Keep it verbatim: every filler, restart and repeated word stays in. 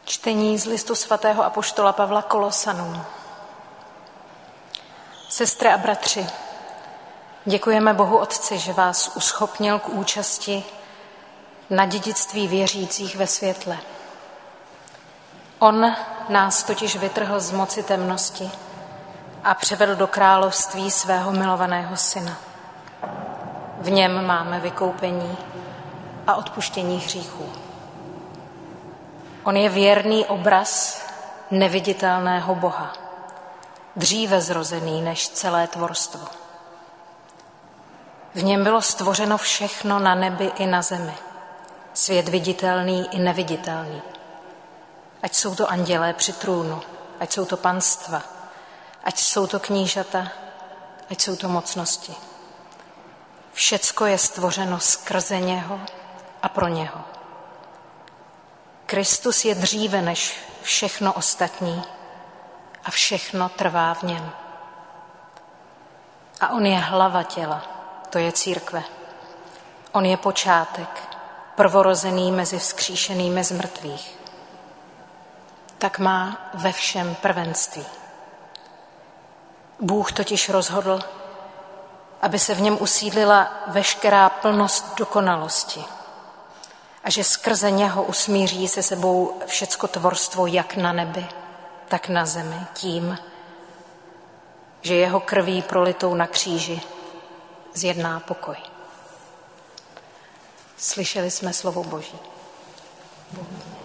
Čtení z listu svatého apoštola Pavla Kolosanům. Sestry a bratři, děkujeme Bohu Otci, že vás uschopnil k účasti na dědictví věřících ve světle. On nás totiž vytrhl z moci temnosti a převedl do království svého milovaného syna. V něm máme vykoupení a odpuštění hříchů. On je věrný obraz neviditelného Boha, dříve zrozený než celé tvorstvo. V něm bylo stvořeno všechno na nebi i na zemi, svět viditelný i neviditelný. Ať jsou to andělé při trůnu, ať jsou to panstva, ať jsou to knížata, ať jsou to mocnosti. Všecko je stvořeno skrze něho a pro něho. Kristus je dříve než všechno ostatní a všechno trvá v něm. A on je hlava těla, to je církve. On je počátek, prvorozený mezi vzkříšenými z mrtvých. Tak má ve všem prvenství. Bůh totiž rozhodl, aby se v něm usídlila veškerá plnost dokonalosti a že skrze něho usmíří se sebou všecko tvorstvo jak na nebi, tak na zemi tím, že jeho krví prolitou na kříži zjedná pokoj. Slyšeli jsme slovo Boží. Bohu.